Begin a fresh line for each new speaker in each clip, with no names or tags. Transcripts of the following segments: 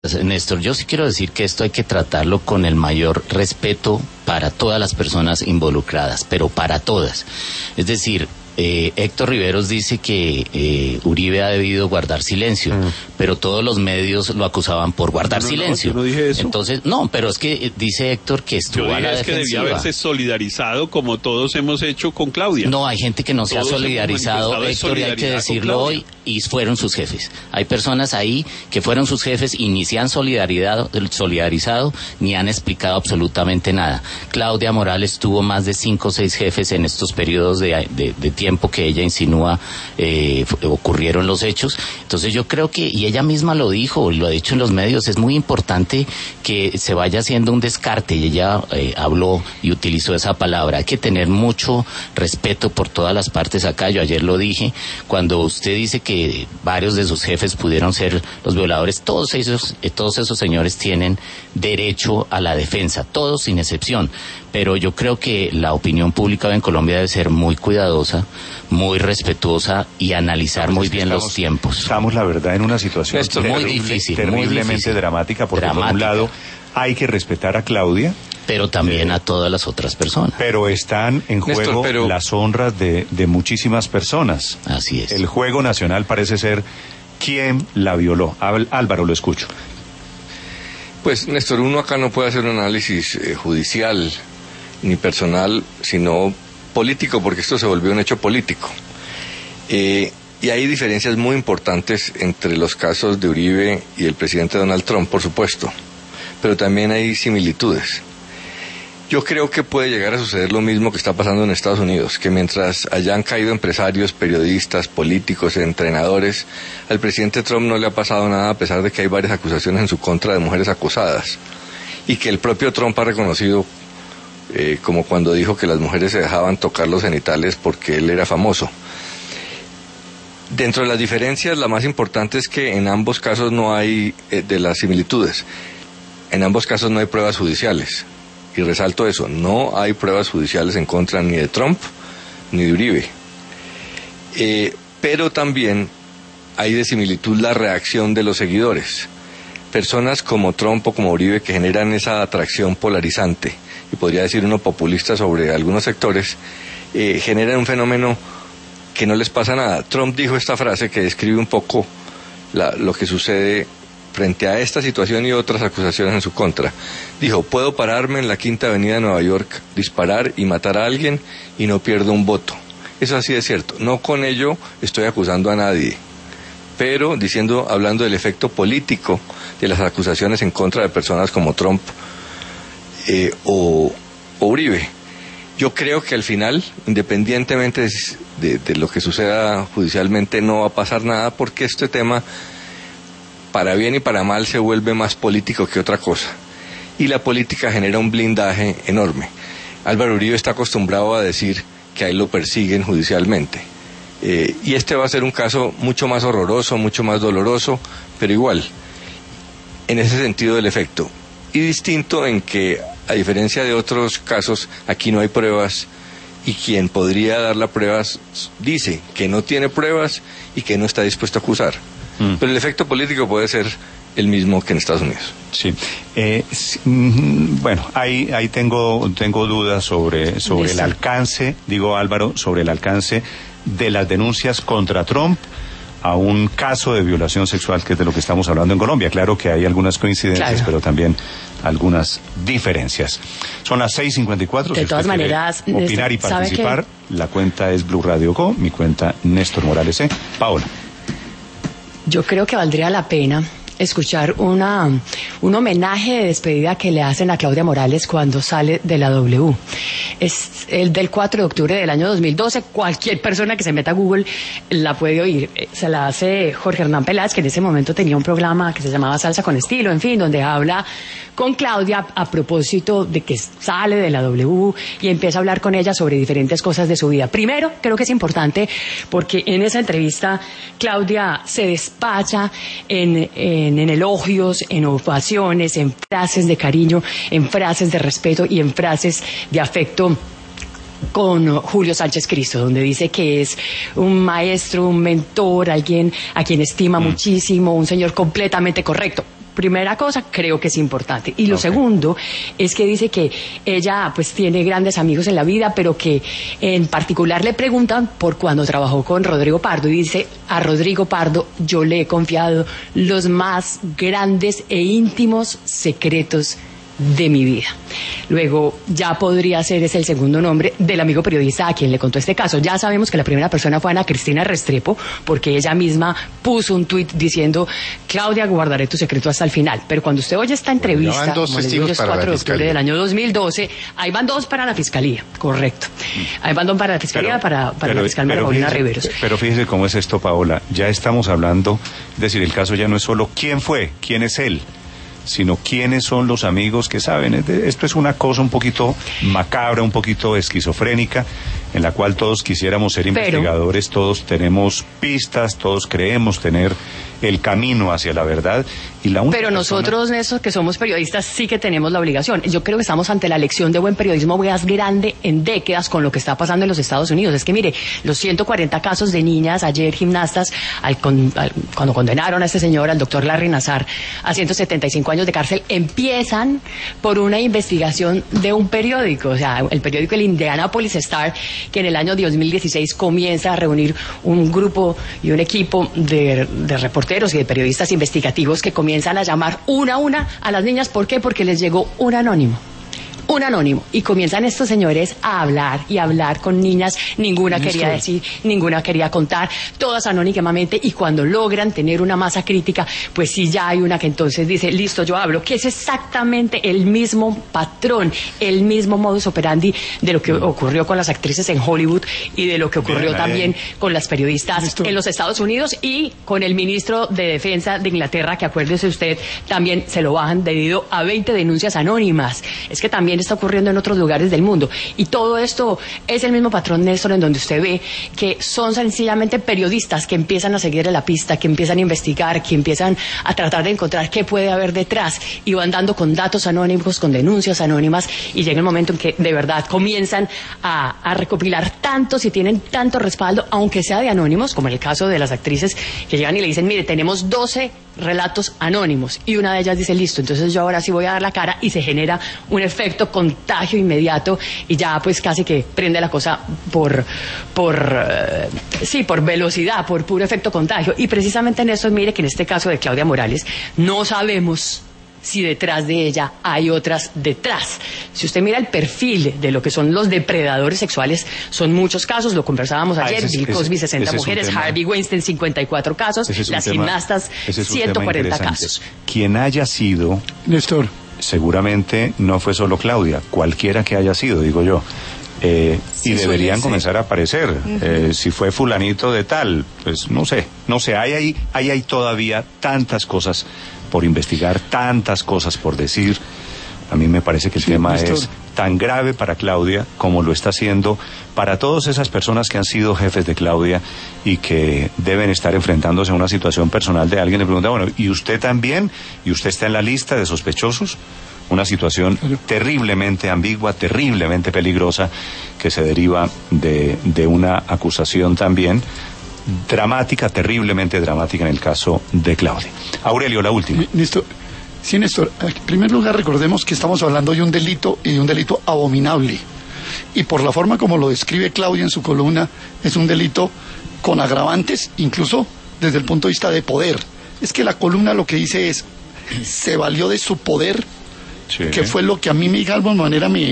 Néstor, yo sí quiero decir que esto hay que tratarlo con el mayor respeto para todas las personas involucradas, pero para todas. Es decir, Héctor Riveros dice que Uribe ha debido guardar silencio, pero todos los medios lo acusaban por guardar silencio.
No, yo no dije eso.
Entonces, no, pero es que dice Héctor que estuvo a la defensiva.
Que debía haberse solidarizado como todos hemos hecho con Claudia.
No, hay gente que no se ha solidarizado, Héctor, y hay que decirlo hoy, y fueron sus jefes. Hay personas ahí que fueron sus jefes y ni se han solidarizado ni han explicado absolutamente nada. Claudia Morales tuvo más de 5 o 6 jefes en estos periodos de tiempo que ella insinúa ocurrieron los hechos. Entonces yo creo que, y ella misma lo dijo, lo ha dicho en los medios, es muy importante que se vaya haciendo un descarte, y ella habló y utilizó esa palabra. Hay que tener mucho respeto por todas las partes acá. Yo ayer lo dije, cuando usted dice que varios de sus jefes pudieron ser los violadores, todos esos señores tienen derecho a la defensa, todos sin excepción. Pero yo creo que la opinión pública en Colombia debe ser muy cuidadosa, muy respetuosa y analizar muy bien los tiempos.
Estamos, la verdad, en una situación terriblemente dramática, porque por un lado hay que respetar a Claudia,
pero también a todas las otras personas.
Pero están en juego las honras de muchísimas personas.
Así es.
El juego nacional parece ser quién la violó. Álvaro, lo escucho.
Pues, Néstor, uno acá no puede hacer un análisis judicial ni personal, sino político, porque esto se volvió un hecho político. Y hay diferencias muy importantes entre los casos de Uribe y el presidente Donald Trump, por supuesto, pero también hay similitudes. Yo creo que puede llegar a suceder lo mismo que está pasando en Estados Unidos, que mientras hayan caído empresarios, periodistas, políticos, entrenadores, al presidente Trump no le ha pasado nada, a pesar de que hay varias acusaciones en su contra de mujeres acosadas, y que el propio Trump ha reconocido, como cuando dijo que las mujeres se dejaban tocar los genitales porque él era famoso. Dentro de las diferencias, la más importante es que en ambos casos no hay, de las similitudes, en ambos casos no hay pruebas judiciales. Y resalto eso, no hay pruebas judiciales en contra ni de Trump ni de Uribe. Pero también hay de similitud la reacción de los seguidores. Personas como Trump o como Uribe, que generan esa atracción polarizante, y podría decir uno populista sobre algunos sectores, generan un fenómeno que no les pasa nada. Trump dijo esta frase que describe un poco lo que sucede frente a esta situación y otras acusaciones en su contra. Dijo: puedo pararme en la Quinta Avenida de Nueva York, disparar y matar a alguien y no pierdo un voto. Eso así es cierto. No con ello estoy acusando a nadie, pero hablando del efecto político de las acusaciones en contra de personas como Trump o Uribe. Yo creo que al final, independientemente de lo que suceda judicialmente, no va a pasar nada, porque este tema, para bien y para mal, se vuelve más político que otra cosa. Y la política genera un blindaje enorme. Álvaro Uribe está acostumbrado a decir que a él lo persiguen judicialmente. Y este va a ser un caso mucho más horroroso, mucho más doloroso, pero igual, en ese sentido del efecto. Y distinto en que, a diferencia de otros casos, aquí no hay pruebas, y quien podría dar las pruebas dice que no tiene pruebas y que no está dispuesto a acusar. Pero el efecto político puede ser el mismo que en Estados Unidos.
Sí. Bueno, ahí tengo dudas sobre el alcance, Álvaro, sobre el alcance de las denuncias contra Trump a un caso de violación sexual, que es de lo que estamos hablando en Colombia. Claro que hay algunas coincidencias, claro, pero también algunas diferencias. Son las 6:54.
De todas maneras,
opinar y participar, la cuenta es Blue Radio Co, mi cuenta Néstor Morales C. Paola.
Yo creo que valdría la pena escuchar un homenaje de despedida que le hacen a Claudia Morales cuando sale de la W. Es el del 4 de octubre del año 2012. Cualquier persona que se meta a Google la puede oír. Se la hace Jorge Hernán Peláez, que en ese momento tenía un programa que se llamaba Salsa con Estilo, en fin, donde habla con Claudia a propósito de que sale de la W y empieza a hablar con ella sobre diferentes cosas de su vida. Primero, creo que es importante porque en esa entrevista Claudia se despacha en elogios, en ovaciones, en frases de cariño, en frases de respeto y en frases de afecto con Julio Sánchez Cristo, donde dice que es un maestro, un mentor, alguien a quien estima muchísimo, un señor completamente correcto. primera cosa, creo que es importante. Y lo segundo es que dice que ella pues tiene grandes amigos en la vida, pero que en particular le preguntan por cuando trabajó con Rodrigo Pardo. Y dice, a Rodrigo Pardo yo le he confiado los más grandes e íntimos secretos de mi vida. Luego, ya podría ser, es el segundo nombre del amigo periodista a quien le contó este caso. Ya sabemos que la primera persona fue Ana Cristina Restrepo, porque ella misma puso un tuit diciendo, Claudia, guardaré tu secreto hasta el final. Pero cuando usted oye esta entrevista, como les digo, es 4 de octubre del año 2012, ahí van 2 para la Fiscalía, correcto. Ahí van 2 para la Fiscalía, para la fiscal María Paulina Riveros.
Pero fíjese cómo es esto, Paola. Ya estamos hablando, es decir, el caso ya no es solo quién fue, quién es él, sino quiénes son los amigos que saben. Esto es una cosa un poquito macabra, un poquito esquizofrénica, en la cual todos quisiéramos ser investigadores, todos tenemos pistas, todos creemos tener el camino hacia la verdad. Y la única
Pero nosotros, Néstor, que somos periodistas, sí que tenemos la obligación. Yo creo que estamos ante la lección de buen periodismo más grande en décadas con lo que está pasando en los Estados Unidos. Es que mire, los 140 casos de niñas, ayer gimnastas, cuando condenaron a este señor, al doctor Larry Nassar, a 175 años de cárcel, empiezan por una investigación de un periódico, o sea, el periódico el Indianapolis Star, que en el año 2016 comienza a reunir un grupo y un equipo de reporteros y de periodistas investigativos que comienzan a llamar una a una a las niñas. ¿Por qué? Porque les llegó un anónimo, y comienzan estos señores a hablar y hablar con niñas, ninguna quería decir, ninguna quería contar, todas anónimamente, y cuando logran tener una masa crítica, pues sí, ya hay una que entonces dice, listo, yo hablo, que es exactamente el mismo patrón, el mismo modus operandi de lo que ocurrió con las actrices en Hollywood y de lo que ocurrió también con las periodistas en los Estados Unidos y con el ministro de Defensa de Inglaterra, que acuérdese usted, también se lo bajan debido a 20 denuncias anónimas. Es que también está ocurriendo en otros lugares del mundo. Y todo esto es el mismo patrón, Néstor, en donde usted ve que son sencillamente periodistas que empiezan a seguir la pista, que empiezan a investigar, que empiezan a tratar de encontrar qué puede haber detrás, y van dando con datos anónimos, con denuncias anónimas, y llega el momento en que de verdad comienzan a recopilar tantos y tienen tanto respaldo, aunque sea de anónimos, como en el caso de las actrices que llegan y le dicen, mire, tenemos 12 relatos anónimos, y una de ellas dice, listo, entonces yo ahora sí voy a dar la cara, y se genera un efecto contagio inmediato, y ya pues casi que prende la cosa por velocidad, por puro efecto contagio. Y precisamente en eso, mire que en este caso de Claudia Morales no sabemos si detrás de ella hay otras detrás. Si usted mira el perfil de lo que son los depredadores sexuales, son muchos casos, lo conversábamos ayer, Bill Cosby, 60 mujeres, Harvey Weinstein, 54 casos, las gimnastas, 140 casos.
Quien haya sido,
Néstor,
seguramente no fue solo Claudia, cualquiera que haya sido, digo yo. Y deberían comenzar a aparecer. Si fue fulanito de tal, pues no sé, hay todavía tantas cosas por investigar, tantas cosas por decir. A mí me parece que el tema es tan grave para Claudia como lo está haciendo para todas esas personas que han sido jefes de Claudia y que deben estar enfrentándose a una situación personal de alguien. Le pregunta, bueno, ¿y usted también? ¿Y usted está en la lista de sospechosos? Una situación terriblemente ambigua, terriblemente peligrosa, que se deriva de una acusación también dramática, terriblemente dramática en el caso de Claudia. Aurelio, la última.
Néstor, sí, Néstor, en primer lugar recordemos que estamos hablando de un delito, y de un delito abominable. Y por la forma como lo describe Claudia en su columna, es un delito con agravantes, incluso desde el punto de vista de poder. Es que la columna lo que dice es, se valió de su poder, que fue lo que a mí de alguna manera me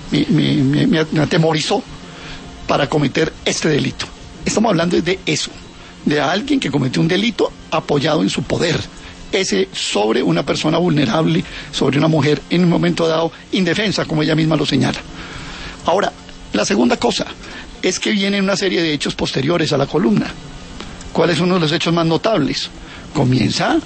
atemorizó para cometer este delito. Estamos hablando de eso, de alguien que cometió un delito apoyado en su poder, ese sobre una persona vulnerable, sobre una mujer en un momento dado indefensa, como ella misma lo señala. Ahora, la segunda cosa es que viene una serie de hechos posteriores a la columna. ¿Cuál es uno de los hechos más notables? Comienza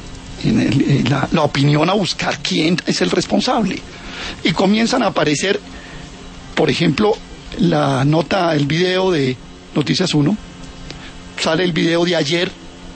la opinión a buscar quién es el responsable, y comienzan a aparecer, por ejemplo, la nota, el video de Noticias 1, sale el video de ayer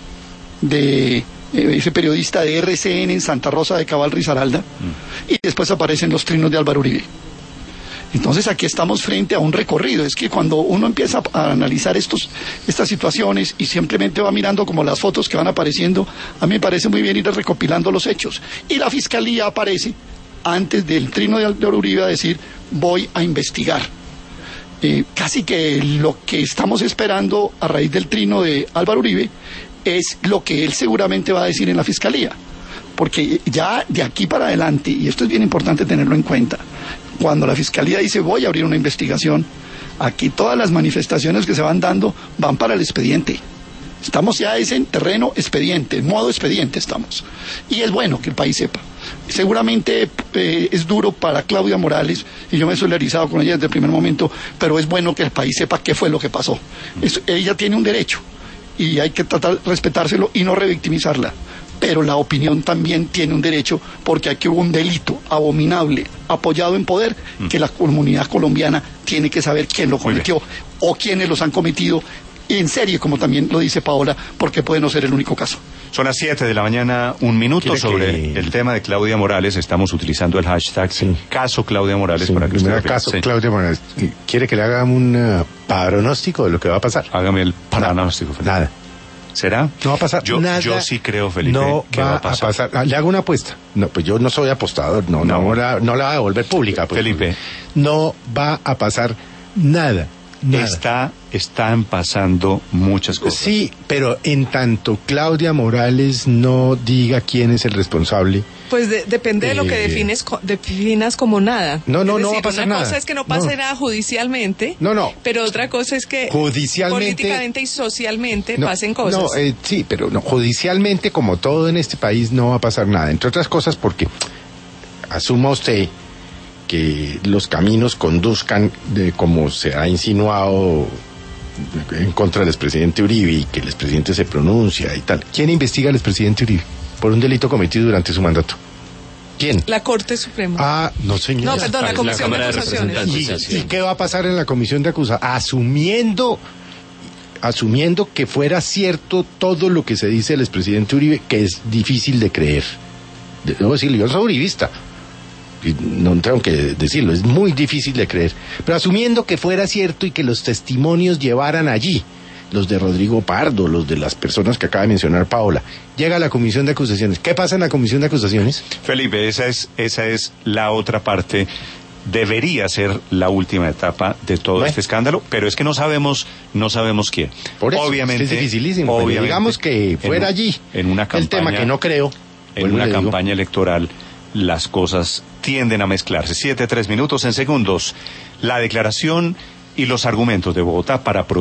de ese periodista de RCN en Santa Rosa de Cabal, Risaralda, y después aparecen los trinos de Álvaro Uribe. Entonces aquí estamos frente a un recorrido. Es que cuando uno empieza a analizar estas situaciones y simplemente va mirando como las fotos que van apareciendo, a mí me parece muy bien ir recopilando los hechos. Y la Fiscalía aparece antes del trino de Álvaro Uribe a decir, voy a investigar. Casi que lo que estamos esperando a raíz del trino de Álvaro Uribe es lo que él seguramente va a decir en la Fiscalía. Porque ya de aquí para adelante, y esto es bien importante tenerlo en cuenta, cuando la Fiscalía dice voy a abrir una investigación, aquí todas las manifestaciones que se van dando van para el expediente. Estamos ya en terreno expediente, en modo expediente estamos. Y es bueno que el país sepa. Seguramente es duro para Claudia Morales, y yo me he solidarizado con ella desde el primer momento, pero es bueno que el país sepa qué fue lo que pasó. Ella tiene un derecho, y hay que tratar de respetárselo y no revictimizarla. Pero la opinión también tiene un derecho, porque aquí hubo un delito abominable, apoyado en poder, que la comunidad colombiana tiene que saber quién lo cometió o quiénes los han cometido en serie, como también lo dice Paola, porque puede no ser el único caso.
Son las 7 de la mañana, 1 minuto sobre el tema de Claudia Morales. Estamos utilizando el hashtag caso Claudia Morales para que usted
caso Claudia Morales. ¿Quiere que le haga un pronóstico de lo que va a pasar?
Hágame el pronóstico, Felipe.
Nada.
¿Será?
No va a pasar nada.
Yo sí creo, Felipe,
no
que va a pasar.
Le hago una apuesta. No, pues yo no soy apostador. No la va a devolver pública. Pues,
Felipe.
No va a pasar nada.
Están pasando muchas cosas.
Sí, pero en tanto Claudia Morales no diga quién es el responsable.
Pues depende de lo que definas como nada.
No va a pasar nada.
Una cosa es que no pase nada judicialmente.
No.
Pero otra cosa es que políticamente y socialmente pasen cosas.
Sí, pero judicialmente, como todo en este país, no va a pasar nada. Entre otras cosas porque asuma usted que los caminos conduzcan de como se ha insinuado en contra del expresidente Uribe y que el expresidente se pronuncia y tal. ¿Quién investiga al expresidente Uribe por un delito cometido durante su mandato? ¿Quién?
La Corte Suprema.
No, señor.
No, perdón, la Comisión de Acusaciones.
¿Y qué va a pasar en la Comisión de Acusaciones? Asumiendo que fuera cierto todo lo que se dice del expresidente Uribe, que es difícil de creer. Debo decirlo, yo soy uribista. No tengo que decirlo, es muy difícil de creer. Pero asumiendo que fuera cierto y que los testimonios llevaran allí, los de Rodrigo Pardo, los de las personas que acaba de mencionar Paola, llega a la Comisión de Acusaciones. ¿Qué pasa en la Comisión de Acusaciones?
Felipe, esa es la otra parte. Debería ser la última etapa de todo este escándalo, pero es que no sabemos quién.
Por eso, obviamente, es dificilísimo. Obviamente, digamos que fuera allí
en una campaña,
el tema que no creo.
En una campaña electoral las cosas tienden a mezclarse. 7:03 en segundos. La declaración y los argumentos de Bogotá para